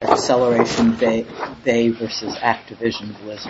Acceleration Bay versus Activision Blizzard.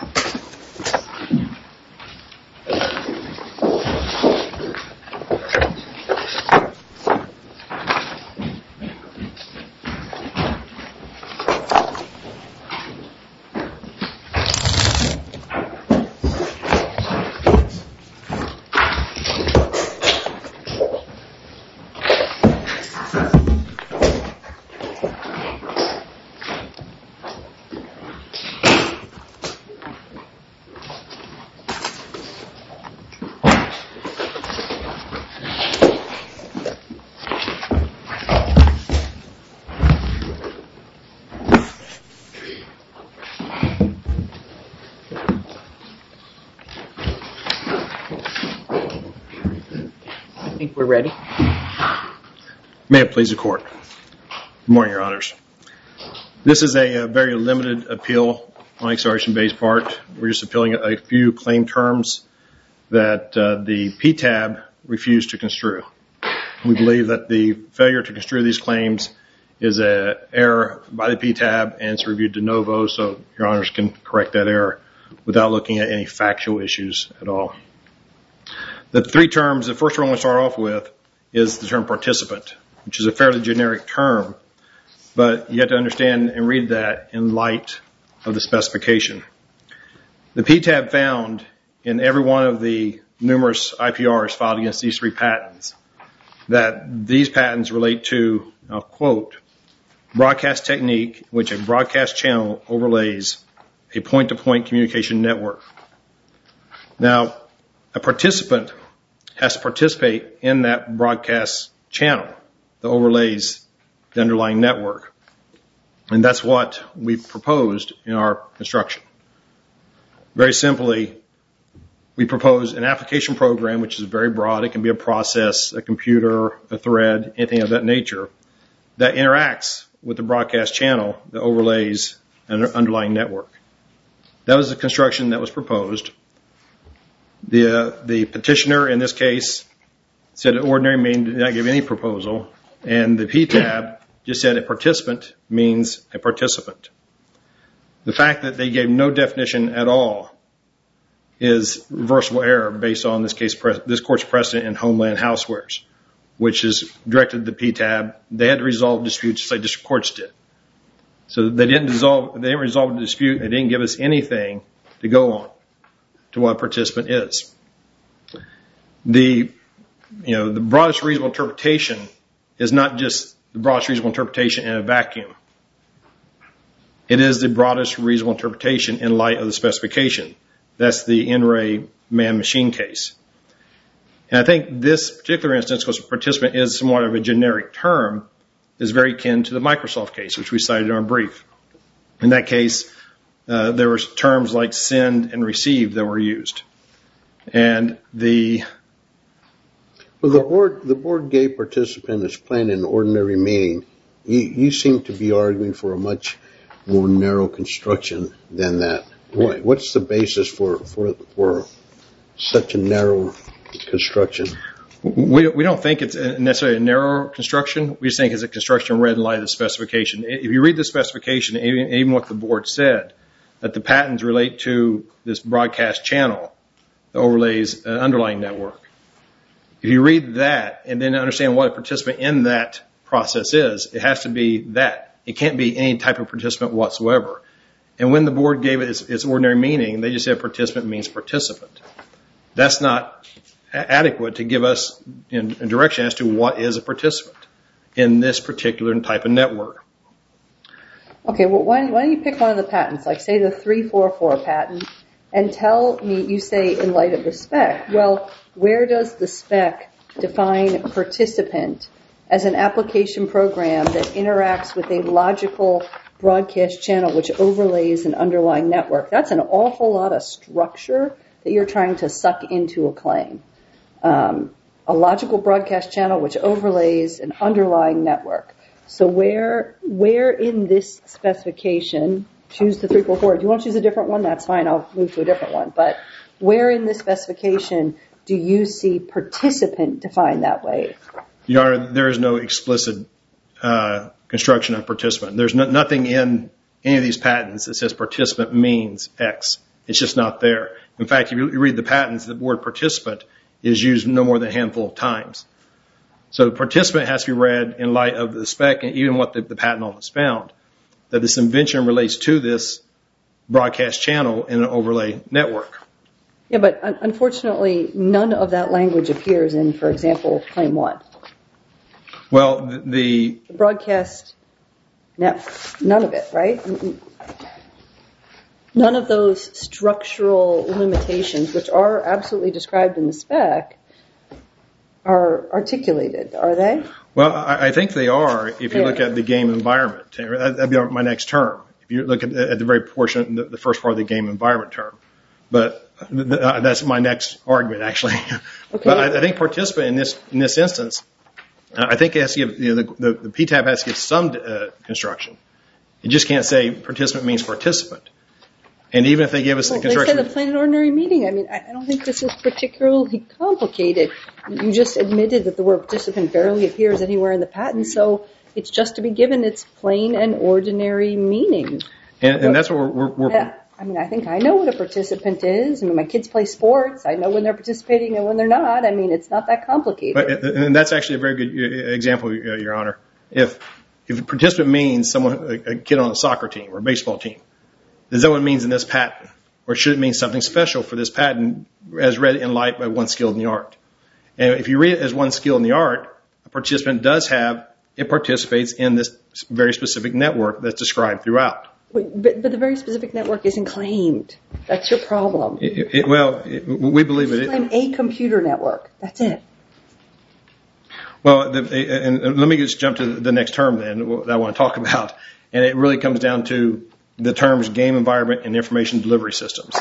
We're ready. May it please the court. Good morning, Your Honors. This is a very limited appeal on Acceleration Bay's part. We're just appealing a few claim terms that the PTAB refused to construe. We believe that the failure to construe these claims is an error by the PTAB and it's reviewed de novo, so Your Honors can correct that error without looking at any factual issues at all. The three terms, the first one we'll start off with is the term participant, which is a fairly generic term, but you have to understand and read that in light of the specification. The PTAB found in every one of the numerous IPRs filed against these three patents that these patents relate to, I'll quote, broadcast technique in which a broadcast channel overlays a point-to-point communication network. Now, a participant has to participate in that broadcast channel that overlays the underlying network. And that's what we've proposed in our construction. Very simply, we propose an application program, which is very broad. It can be a process, a computer, a thread, anything of that nature, that interacts with the broadcast channel that overlays an underlying network. That was the construction that was proposed. The petitioner in this case said an ordinary meaning did not give any proposal, and the PTAB just said a participant means a participant. The fact that they gave no definition at all is reversible error based on this court's precedent in Homeland Housewares, which is directed to the PTAB. They had to resolve disputes just like district courts did. So they didn't resolve the dispute. They didn't give us anything to go on to what a participant is. The broadest reasonable interpretation is not just the broadest reasonable interpretation in a vacuum. It is the broadest reasonable interpretation in light of the specification. That's the NRA man-machine case. And I think this particular instance, because participant is somewhat of a generic term, is very akin to the Microsoft case, which we cited in our brief. In that case, there were terms like send and receive that were used. And the board gave participant as plain and ordinary meaning. You seem to be arguing for a much more narrow construction than that. What's the basis for such a narrow construction? We don't think it's necessarily a narrow construction. We just think it's a construction read in light of the specification. If you read the specification, even what the board said, that the patents relate to this broadcast channel that overlays an underlying network. If you read that and then understand what a participant in that process is, it has to be that. It can't be any type of participant whatsoever. And when the board gave it its ordinary meaning, they just said participant means participant. That's not adequate to give us a direction as to what is a participant in this particular type of network. Okay, well, why don't you pick one of the patents, like say the 344 patent, and tell me, you say in light of the spec, well, where does the spec define participant as an application program that interacts with a logical broadcast channel which overlays an underlying network? That's an awful lot of structure that you're trying to suck into a claim. A logical broadcast channel which overlays an underlying network. So where in this specification, choose the 344. If you want to choose a different one, that's fine. I'll move to a different one. But where in this specification do you see participant defined that way? Your Honor, there is no explicit construction of participant. There's nothing in any of these patents that says participant means X. It's just not there. In fact, if you read the patents, the word participant is used no more than a handful of times. So participant has to be read in light of the spec and even what the patent office found, that this invention relates to this broadcast channel in an overlay network. Yeah, but unfortunately, none of that language appears in, for example, Claim 1. Well, the broadcast network, none of it, right? None of those structural limitations, which are absolutely described in the spec, are articulated, are they? Well, I think they are if you look at the game environment. That'd be my next term. If you look at the very portion, the first part of the game environment term. But that's my next argument, actually. Okay. But I think participant in this instance, I think it has to give, the PTAB has to give some construction. You just can't say participant means participant. And even if they give us the construction... They said the plain and ordinary meaning. I mean, I don't think this is particularly complicated. You just admitted that the word participant barely appears anywhere in the patent, so it's just to be given its plain and ordinary meaning. And that's what we're yeah. I mean, I think I know what a participant is. I mean, my kids play sports. I know when they're participating and when they're not. I mean, it's not that complicated. And that's actually a very good example, Your Honor. If a participant means someone, a kid on a soccer team or a baseball team, is that what it means in this patent? Or should it mean something special for this patent as read in light by one skilled in the art? And if you read it as one skilled in the art, a participant it participates in this very specific network that's described throughout. But the very specific network isn't claimed. That's your problem. We believe it. Claim a computer network. That's it. Well, and let me just jump to the next term then that I want to talk about. And it really comes down to the terms game environment and information delivery systems.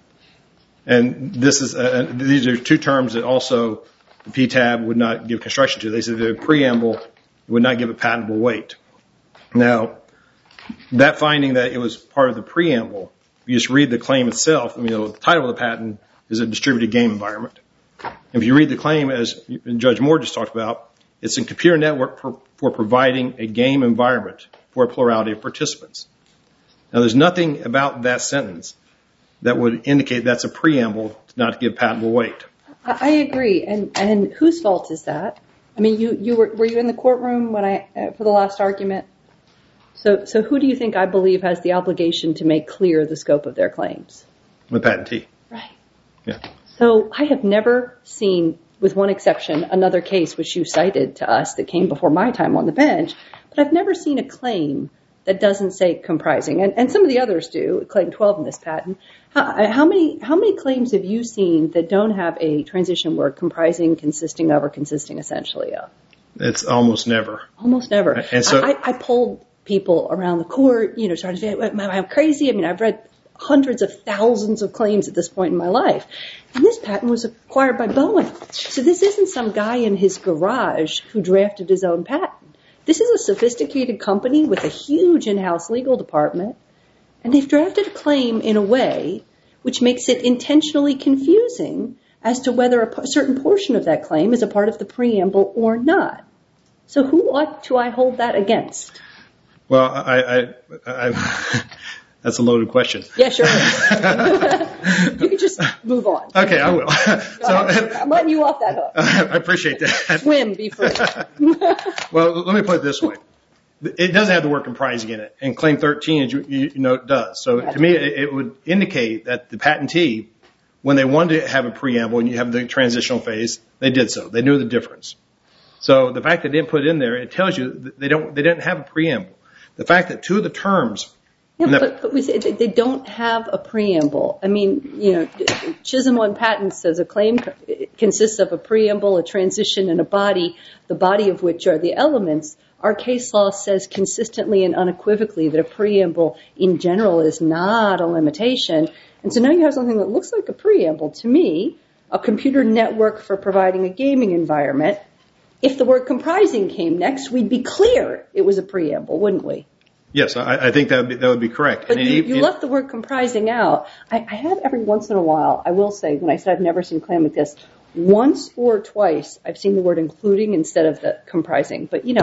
And these are two terms that also the PTAB would not give construction to. They said the preamble would not give a patentable weight. Now, that finding that it was part of the preamble, you just read the claim itself. I mean, the title of the patent is a distributed game environment. If you read the claim, as Judge Moore just talked about, it's a computer network for providing a game environment for a plurality of participants. Now, there's nothing about that sentence that would indicate that's a preamble not to give patentable weight. I agree. And whose fault is that? I mean, were you in the courtroom for the last argument? So who do you think I believe has the obligation to make clear the scope of their claims? The patentee. Right. Yeah. So I have never seen, with one exception, another case which you cited to us that came before my time on the bench, but I've never seen a claim that doesn't say comprising. And some of the others do, claim 12 in this patent. How many claims have you seen that don't have a transition word comprising, consisting of, or consisting essentially of? It's almost never. Almost never. And so I polled people around the court, trying to say, am I crazy? I mean, I've read hundreds of thousands of claims at this point in my life. And this patent was acquired by Boeing. So this isn't some guy in his garage who drafted his own patent. This is a sophisticated company with a huge in-house legal department, and they've drafted a claim in a way which makes it intentionally confusing as to whether a certain portion of that claim is a part of the preamble or not. So who ought to I hold that against? Well, that's a loaded question. Yeah, sure. You can just move on. Okay, I will. I'm letting you off that hook. I appreciate that. Swim, be free. Well, let me put it this way. It doesn't have the word comprising in it, and Claim 13, as you know, it does. So to me, it would indicate that the patentee, when they wanted to have a preamble and you have the transitional phase, they did so. They knew the difference. So the fact that they didn't put it in there, it tells you that they didn't have a preamble. The fact that two of the terms... Yeah, but we say they don't have a preamble. I mean, Chisholm on Patent says a claim consists of a preamble, a transition, and a body, the body of which are the elements. Our case law says consistently and unequivocally that a preamble in general is not a limitation. And so now you have something that looks like a preamble. To me, a computer network for providing a gaming environment. If the word comprising came next, we'd be clear it was a preamble, wouldn't we? Yes, I think that would be correct. But you left the word comprising out. I have every once in a while, I will say, when I said I've never seen a claim like this, once or twice I've seen the word including instead of the comprising. But,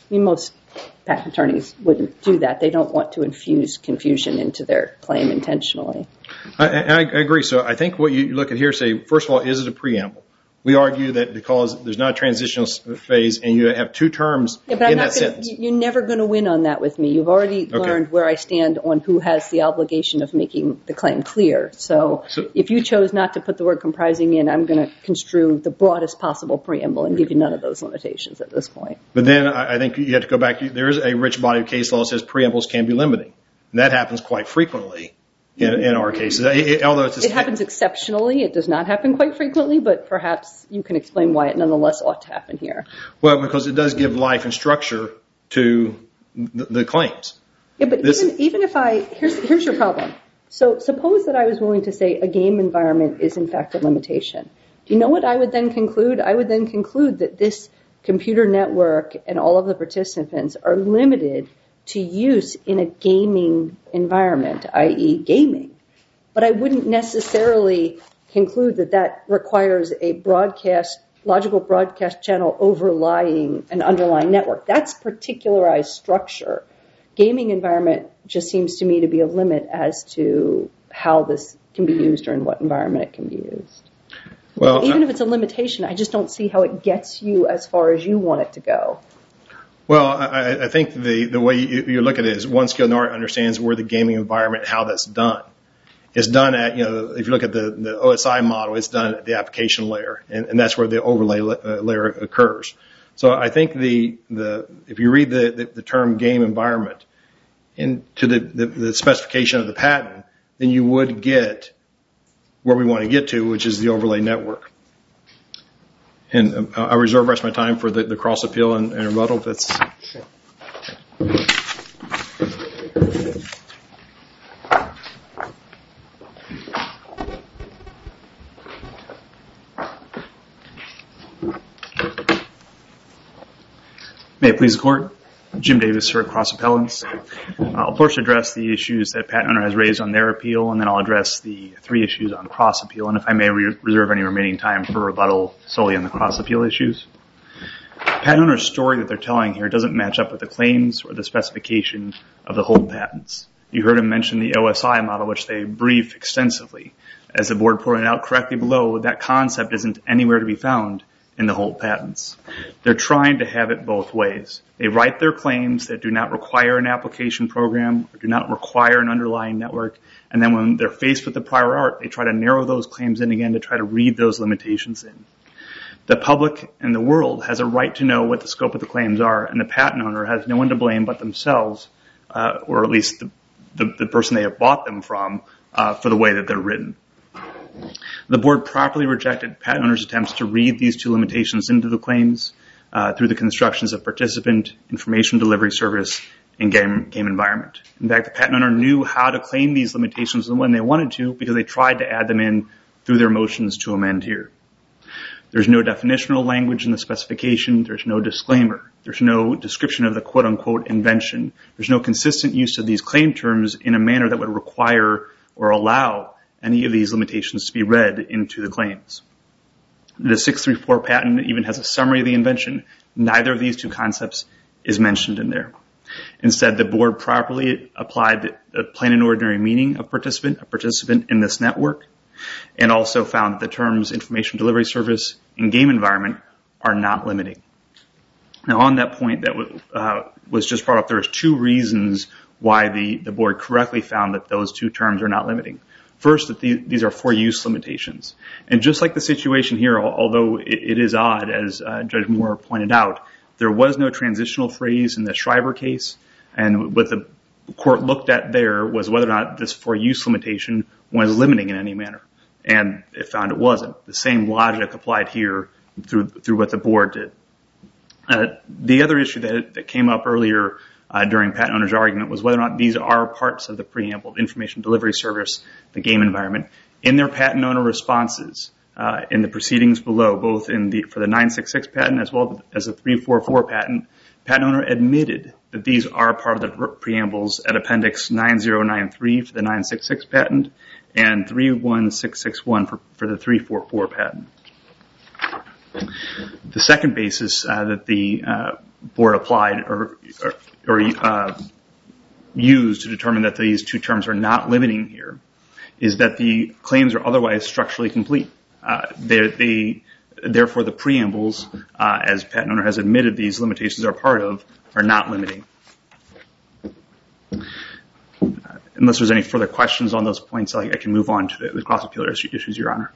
most patent attorneys wouldn't do that. They don't want to infuse confusion into their claim intentionally. I agree. So I think what you look at here, say, first of all, is it a preamble? We argue that because there's not a transitional phase and you have two terms in that sentence. You're never going to win on that with me. You've already learned where I stand on who has the obligation of making the claim clear. So if you chose not to put the word comprising in, I'm going to construe the broadest possible preamble and give you none of those limitations at this point. But then I think you have to go back. There is a rich body of case law that says preambles can be limiting. And that happens quite frequently in our cases. It happens exceptionally. It does not happen quite frequently, but perhaps you can explain why it nonetheless ought to happen here. Well, because it does give life and structure to the claims. Yeah, but even if here's your problem. So suppose that I was willing to say a game environment is in fact a limitation. Do you know what I would then conclude? I would then conclude that this computer network and all of the participants are limited to use in a gaming environment, i.e. gaming. But I wouldn't necessarily conclude that that requires a logical broadcast channel overlying an underlying network. That's particularized structure. Gaming environment just seems to me to be a limit as to how this can be used or in what environment it can be used. Well, even if it's a limitation, I just don't see how it gets you as far as you want it to go. Well, I think the way you look at it is one skilled in art understands where the gaming environment, how that's done. It's done at, if you look at the OSI model, it's done at the application layer, and that's where the overlay layer occurs. So I think if you read the term game environment into the specification of the patent, then you would get where we want to get to, which is the overlay network. And I reserve the rest of my time for the cross appeal and rebuttal. May it please the Court. Jim Davis for Cross Appellants. I'll first address the issues that patent owner has raised on their appeal, and then I'll address the three issues on cross appeal, and if I may reserve any remaining time for rebuttal solely on the cross appeal issues. Patent owner's story that they're telling here doesn't match up with the claims or the specification of the whole patents. You heard him mention the OSI model, which they brief extensively. As the board pointed out correctly below, that concept isn't anywhere to be found in the whole patents. They're trying to have it both ways. They write their claims that do not require an application program or do not require an underlying network, and then when they're faced with the prior art, they try to narrow those claims in again to try to read those limitations in. The public and the world has a right to know what the scope of the claims are, and the patent owner has no one to blame but themselves, or at least the person they have bought them from, for the way that they're written. The board properly rejected patent owner's attempts to read these two limitations into the claims through the constructions of participant, information delivery service, and game environment. In fact, the patent owner knew how to claim these limitations when they wanted to because they tried to add them in through their motions to amend here. There's no definitional language in the specification. There's no disclaimer. There's no description of the quote-unquote invention. There's no consistent use of these claim terms in a manner that would require or allow any of these limitations to be read into the claims. The 634 patent even has a summary of the invention. Neither of these two concepts is mentioned in there. Instead, the board properly applied the plain and ordinary meaning of participant, a participant in this network, and also found that the terms information delivery service and game environment are not limiting. Now, on that point that was just brought up, there's two reasons why the board correctly found that those two terms are not limiting. First, that these are for-use limitations. And just like the situation here, although it is odd, as Judge Moore pointed out, there was no transitional phrase in the Schreiber case, and what the court looked at there was whether or not this for-use limitation was limiting in any manner. And it found it wasn't. The same logic applied here through what the board did. The other issue that came up earlier during patent owner's argument was whether or not these are parts of the preamble, information delivery service, the game environment. In their patent owner responses, in the proceedings below, both for the 966 patent as well as the 344 patent owner admitted that these are part of the preambles at Appendix 9093 for the 966 patent and 31661 for the 344 patent. The second basis that the board applied or used to determine that these two terms are not limiting here is that the claims are otherwise structurally complete. Therefore, the preambles, as patent owner has admitted these limitations are part of, are not limiting. Unless there's any further questions on those points, I can move on to the cross-appeal issues, Your Honor.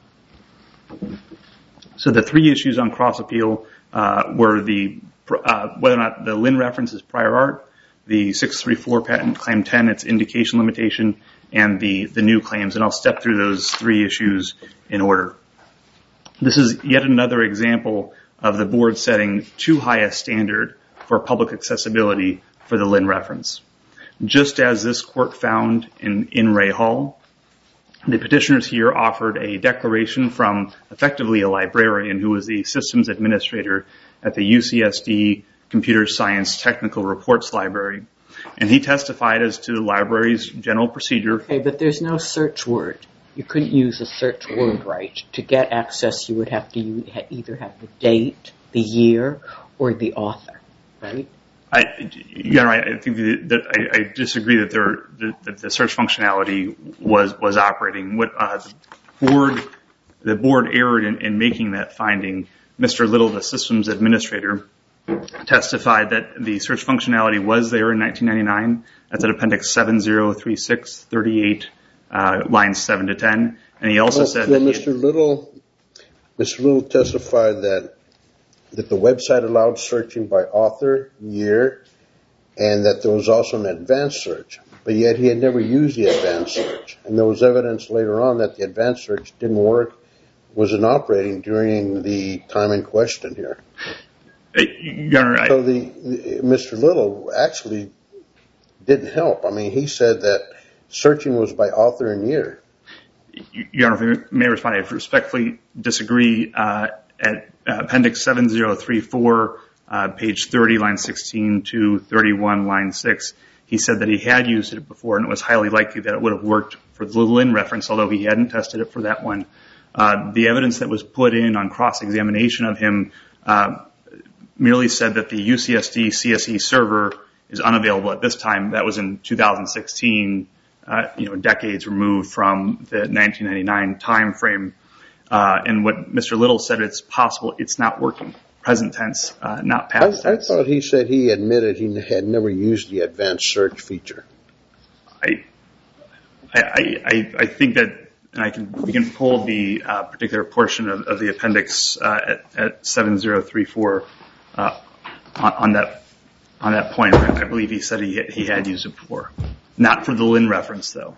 So the three issues on cross-appeal were whether or not the Lin reference is prior art, the 634 patent claim 10, its indication limitation, and the new claims. And I'll step through those three issues in order. This is yet another example of the board setting too high a standard for public accessibility for the Lin reference. Just as this court found in Ray Hall, the petitioners here offered a declaration from effectively a librarian who was the systems administrator at the UCSD Computer Science Technical Reports Library. And he testified as to the library's general procedure. Okay, but there's no search word. You couldn't use a search word right. To get access, you would have to either have the date, the year, or the author, right? Your Honor, I think that I disagree that the search functionality was operating. What the board erred in making that finding. Mr. Little, the systems administrator, testified that the search functionality was there in 1999. That's at Appendix 7036, 38, lines 7 to 10. And he also said that Mr. Little testified that the website allowed searching by author, year, and that there was also an advanced search. But yet he had never used the advanced search. And there was evidence later on that the advanced search didn't work, wasn't operating during the time in question here. Your Honor, so Mr. Little actually didn't help. I mean, he said that searching was by author and year. Your Honor, if I may respond, I respectfully disagree. At Appendix 7034, page 30, line 16 to 31, line 6, he said that he had used it before and it was highly likely that it would have worked for the Lin reference, although he hadn't tested it for that one. The evidence that was put in on cross-examination of him merely said that the UCSD CSE server is unavailable at this time. That was in 2016, decades removed from the 1999 time frame. And what Mr. Little said, it's possible it's not working. Present tense, not past tense. I thought he said he admitted he had never used the advanced search feature. I think that, and we can pull the particular portion of the appendix at 7034 on that point. I believe he said he had used it before. Not for the Lin reference, though.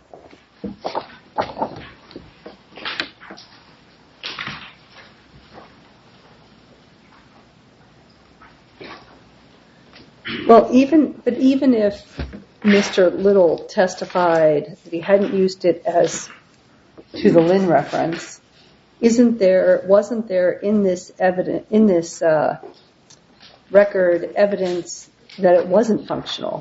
Well, even if Mr. Little testified that he hadn't used it as to the Lin reference, wasn't there in this record evidence that it wasn't functional?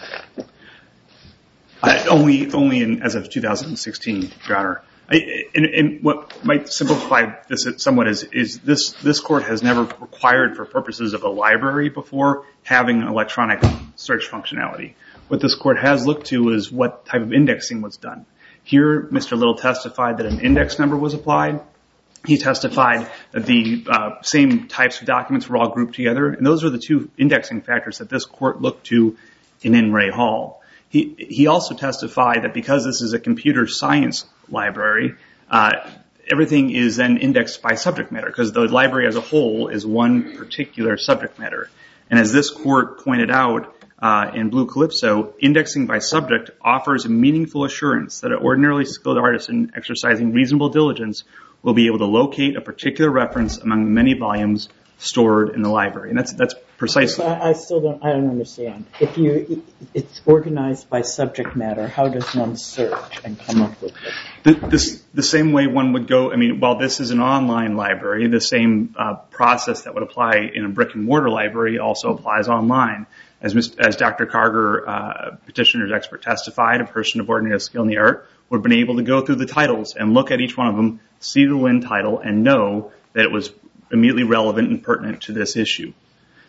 Only as of 2016, Your Honor. And what might simplify this somewhat is this court has never required, for purposes of a library before, having electronic search functionality. What this court has looked to is what type of indexing was done. Here, Mr. Little testified that an index number was applied. He testified that the same types of documents were all grouped together, and those are the two indexing factors that this court looked to in Ray Hall. He also testified that because this is a computer science library, everything is then indexed by subject matter, because the library as a whole is one particular subject matter. And as this court pointed out in Blue Calypso, indexing by subject offers a meaningful assurance that an ordinarily skilled artisan exercising reasonable diligence will be able to locate a particular reference among many volumes stored in the library. And that's precisely. I don't understand. If it's organized by subject matter, how does one search and come up with it? The same way one would go, while this is an online library, the same process that would apply in a brick and mortar library also applies online. As Dr. Carger, petitioner's expert, testified, a person of ordinary skill in the art would have been able to go through the titles and look at each one of them, see the Lin title, and know that it was immediately relevant and pertinent to this issue.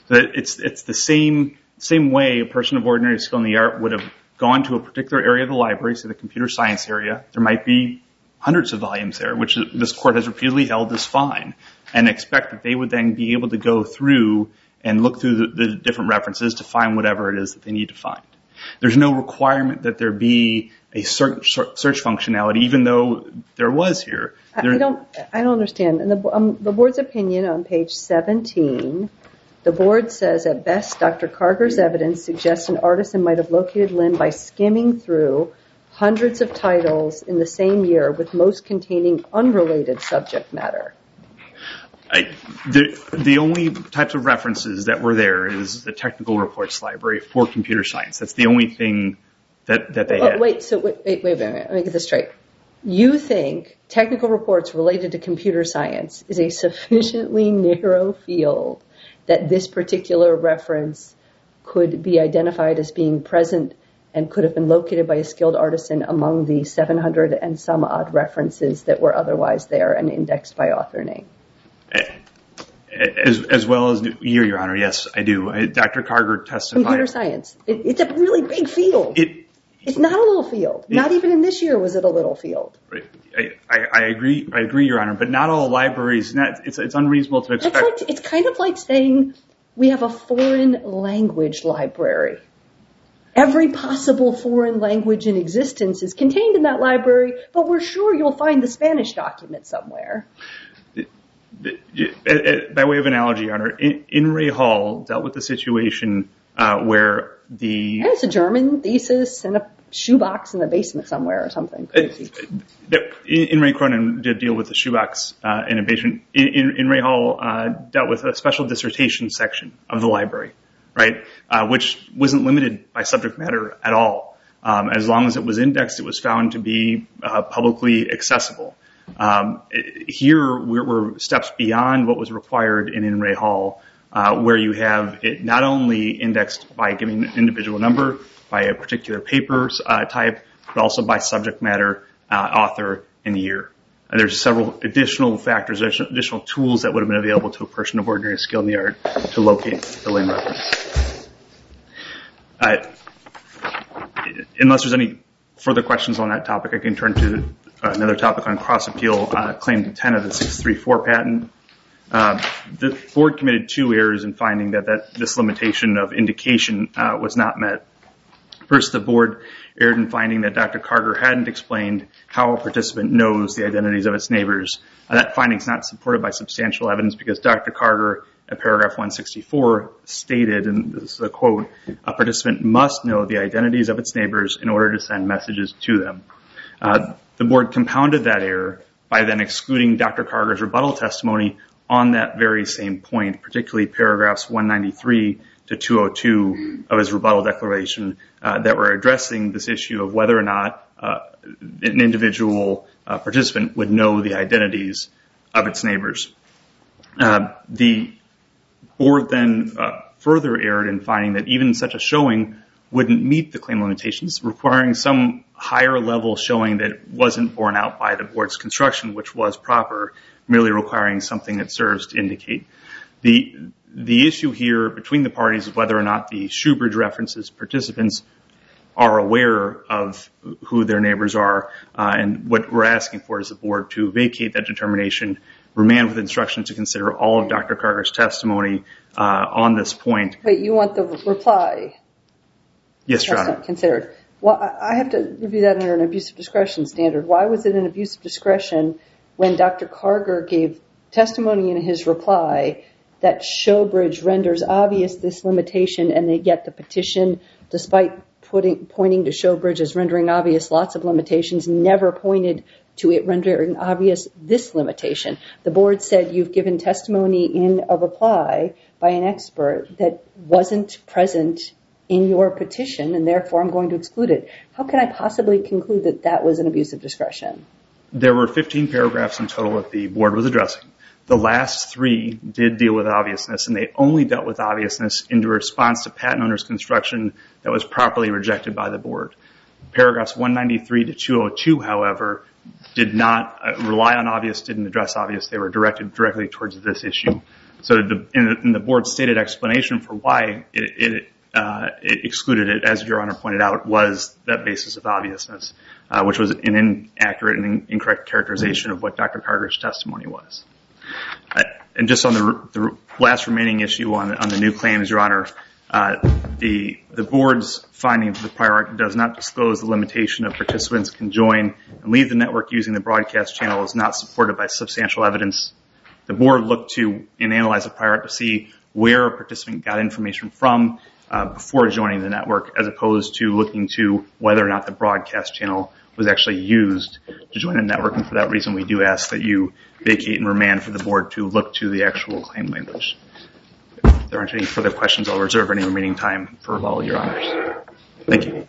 So that it's the same way a person of ordinary skill in the art would have gone to a particular area of the library, say the computer science area. There might be hundreds of volumes there, which this court has repeatedly held is fine, and expect that they would then be able to go through and look through the different references to find whatever it is that they need to find. There's no requirement that there be a search functionality, even though there was here. I don't understand. In the board's opinion on page 17, the board says, at best, Dr. Karger's evidence suggests an artisan might have located Lynn by skimming through hundreds of titles in the same year, with most containing unrelated subject matter. The only types of references that were there is the technical reports library for computer science. That's the only thing that they had. Wait a minute. Let me get this straight. You think technical reports related to computer science is a sufficiently narrow field that this particular reference could be identified as being present and could have been located by a skilled artisan among the 700 and some odd references that were otherwise there and indexed by author name? As well as year, Your Honor, yes, I do. Dr. Karger testified. Computer science. It's a really big field. It's not a little field. Not even in this year was it a little field. Right. I agree, Your Honor, but not all libraries. It's unreasonable to expect. It's kind of like saying we have a foreign language library. Every possible foreign language in existence is contained in that library, but we're sure you'll find the Spanish document somewhere. By way of analogy, Your Honor, In re Hall dealt with the situation where it's a German thesis in a shoebox in the basement somewhere or something crazy. In re Cronin did deal with the shoebox in a basement. In re Hall dealt with a special dissertation section of the library, right, which wasn't limited by subject matter at all. As long as it was indexed, it was found to be publicly accessible. Here, we're steps beyond what was required in Ray Hall, where you have it not only indexed by giving an individual number, by a particular paper type, but also by subject matter, author, and year. There's several additional factors, additional tools that would have been available to a person of ordinary skill in the art to locate the Lynn reference. Unless there's any further questions on that topic, I can turn to another topic on cross-appeal, claim 10 of the 634 patent. The board committed 2 errors in finding that this limitation of indication was not met. First, the board erred in finding that Dr. Karger hadn't explained how a participant knows the identities of its neighbors. That finding is not supported by substantial evidence because Dr. Karger, at paragraph 164, stated, and this is a quote, a participant must know the identities of its neighbors in order to send messages to them. The board compounded that error by then excluding Dr. Karger's rebuttal testimony on that very same point, particularly paragraphs 193 to 202 of his rebuttal declaration that were addressing this issue of whether or not an individual participant would know the identities of its neighbors. The board then further erred in finding that even such a showing wouldn't meet the claim limitations, requiring some higher level showing that wasn't borne out by the board's construction, which was proper, merely requiring something that serves to indicate. The issue here between the parties is whether or not the Shoebridge references participants are aware of who their neighbors are, and what we're asking for is the board to vacate that determination, remand with instruction to consider all of Dr. Karger's testimony on this point. Wait, you want the reply? Yes, Your Honor. That's not considered. Well, I have to review that under an abuse of discretion standard. Why was it an abuse of discretion when Dr. Karger gave testimony in his reply that Shoebridge renders obvious this limitation, and they get the petition, despite pointing to Shoebridge as rendering obvious lots of limitations, never pointed to it rendering obvious this limitation? The board said you've given testimony in a reply by an expert that wasn't present in your petition, and therefore I'm going to exclude it. How can I possibly conclude that that was an abuse of discretion? There were 15 paragraphs in total that the board was addressing. The last 3 did deal with obviousness, and they only dealt with obviousness in response to patent owner's construction that was properly rejected by the board. Paragraphs 193 to 202, however, did not rely on obvious, didn't address obvious. They were directed directly towards this issue. So in the board's stated explanation for why it excluded it, as Your Honor pointed out, was that basis of obviousness, which was an inaccurate and incorrect characterization of what Dr. Carter's testimony was. And just on the last remaining issue on the new claims, Your Honor, the board's finding that the prior art does not disclose the limitation of participants can join and leave the network using the broadcast channel is not supported by substantial evidence. The board looked to and analyzed the prior art to see where a participant got information from before joining the network, as opposed to looking to whether or not the broadcast channel was actually used to join the network. And for that reason, we do ask that you vacate and remand for the board to look to the actual claim language. If there aren't any further questions, I'll reserve any remaining time for all Your Honors. Thank you.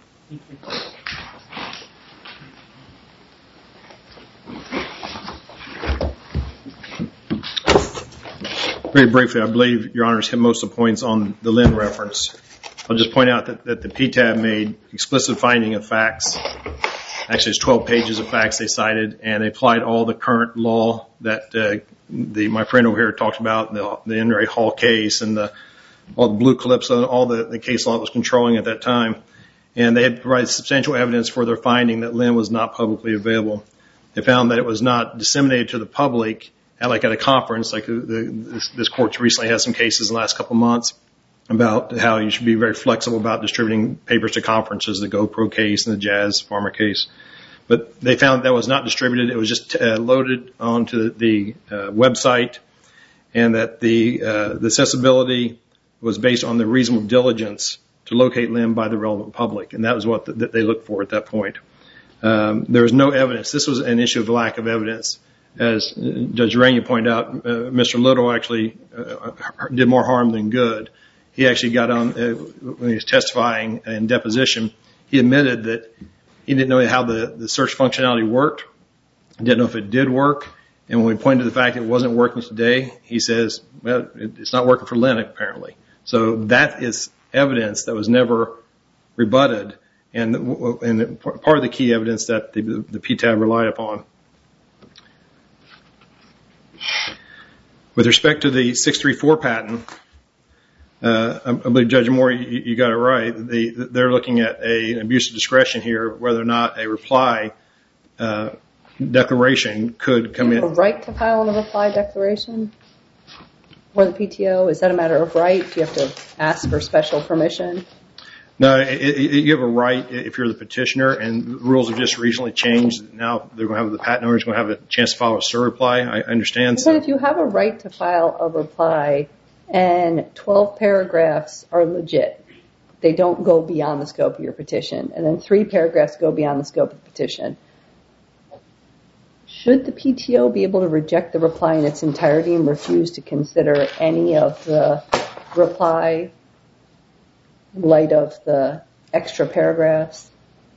Very briefly, I believe Your Honors hit most of the points on the Lynn reference. I'll just point out that the PTAB made explicit finding of facts. Actually, it's 12 pages of facts they cited, and they applied all the current law that my friend over here talked about, the Henry Hall case and all the blue calypso, all the case law that was controlling at that time. And they had provided substantial evidence for their finding that Lynn was not publicly available. They found that it was not disseminated to the public at a conference. Like this court recently had some cases in the last couple of months about how you should be very flexible about distributing papers to conferences, the GoPro case and the Jazz Farmer case. But they found that was not distributed. It was just loaded onto the website, and that the accessibility was based on the reasonable diligence to locate Lynn by the relevant public. And that was what they looked for at that point. There was no evidence. This was an issue of lack of evidence. As Judge Rainey pointed out, Mr. Little actually did more harm than good. He actually got on, when he was testifying in deposition, he admitted that he didn't know how the search functionality worked, didn't know if it did work, and when we pointed to the fact it wasn't working today, he says, well, it's not working for Lynn, apparently. So that is evidence that was never rebutted, and part of the key evidence that the PTAB relied upon. With respect to the 634 patent, I believe, Judge Moore, you got it right. They're looking at an abuse of discretion here, whether or not a reply declaration could come in. Do you have a right to file a reply declaration for the PTO? Is that a matter of right? Do you have to ask for special permission? No, you have a right if you're the petitioner, and the rules have just recently changed. Now they're going to have the patent owner is going to have a chance to file a surreply. I understand. But if you have a right to file a reply and 12 paragraphs are legit, they don't go beyond the scope of your petition, and then 3 paragraphs go beyond the scope of the petition, should the PTO be able to reject the reply in its entirety and refuse to consider any of the reply in light of the extra paragraphs?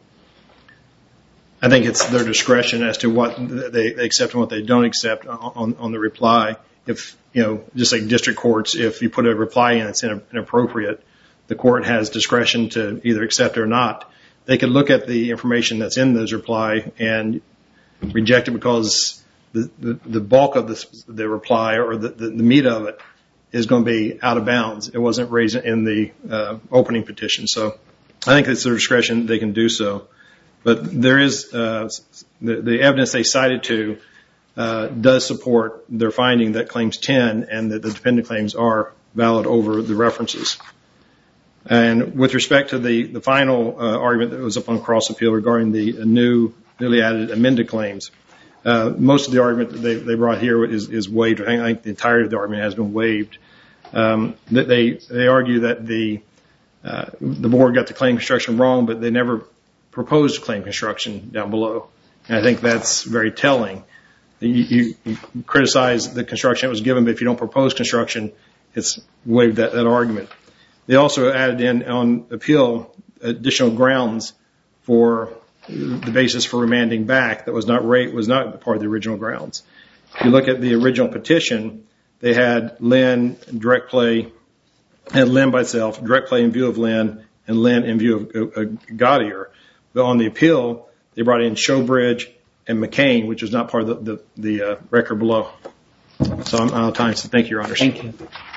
I think it's their discretion as to what they accept and what they don't accept on the reply. If, just like district courts, if you put a reply in that's inappropriate, the court has discretion to either accept it or not. They could look at the information that's in those reply and reject it because the bulk of the reply or the meat of it is going to be out of bounds. It wasn't raised in the opening petition. So I think it's their discretion. They can do so. But there is the evidence they cited to does support their finding that claims 10 and that the dependent claims are valid over the references. And with respect to the final argument that was up on cross appeal regarding the newly added amended claims, most of the argument that they brought here is waived. I think the entirety of the argument has been waived. They argue that the board got the claim construction wrong, but they never proposed claim construction down below. And I think that's very telling. You criticize the construction that was given, but if you don't propose construction, it's waived that argument. They also added in on appeal additional grounds for the basis for remanding back that was not part of the original grounds. If you look at the original petition, they had Lynn direct play, and Lynn by itself, direct play in view of Lynn, and Lynn in view of Gaudier. But on the appeal, they brought in Showbridge and McCain, which was not part of the record below. So I'm out of time, so thank you, Your Honors. Thank you.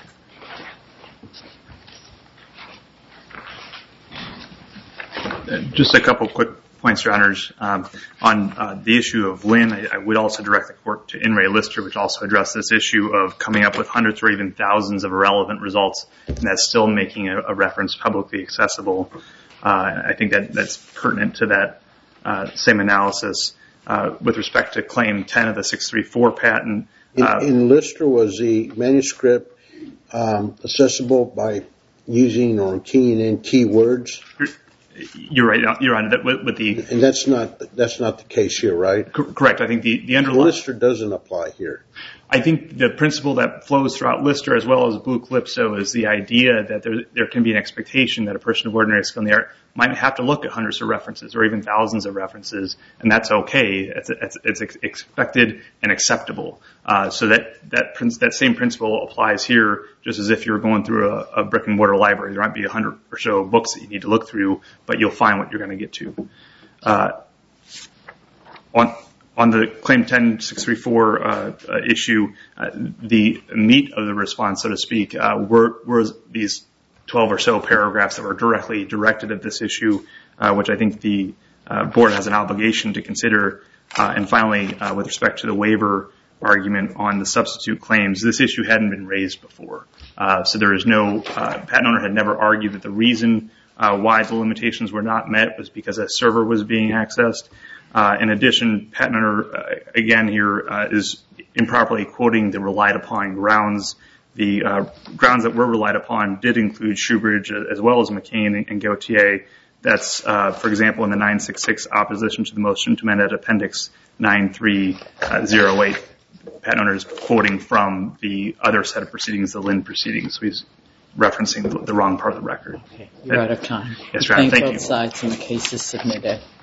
Just a couple quick points, Your Honors. On the issue of Lynn, I would also direct the court to In re Lister, which also addressed this issue of coming up with hundreds or even thousands of irrelevant results, and that's still making a reference publicly accessible. I think that's pertinent to that same analysis. With respect to Claim 10 of the 634 patent. In Lister, was the manuscript accessible by using or keying in keywords? You're right. You're on that with the. And that's not the case here, right? Correct. I think the underlying. Lister doesn't apply here. I think the principle that flows throughout Lister as well as Blue Calypso is the idea that there can be an expectation that a person of ordinary skill in the art might have to look at hundreds of references or even thousands of references, and that's okay. It's expected and acceptable. So that same principle applies here, just as if you're going through a brick and mortar library. There might be 100 or so books that you need to look through, but you'll find what you're going to get to. On the Claim 10 634 issue, the meat of the response, so to speak, were these 12 or so paragraphs that were directly directed at this issue, which I think the board has an obligation to consider. And finally, with respect to the waiver argument on the substitute claims, this issue hadn't been raised before. So there is no, patent owner had never argued that the reason why the limitations were not met was because a server was being accessed. In addition, patent owner, again here, is improperly quoting the relied upon grounds. The grounds that were relied upon did include Shoebridge as well as McCain and Gautier. That's, for example, in the 966 opposition to the motion to amend at Appendix 9308. Patent owner is quoting from the other set of proceedings, the Lynn proceedings. So he's referencing the wrong part of the record. Okay, you're out of time. Yes, Your Honor. Thank you. Both sides and the case is submitted.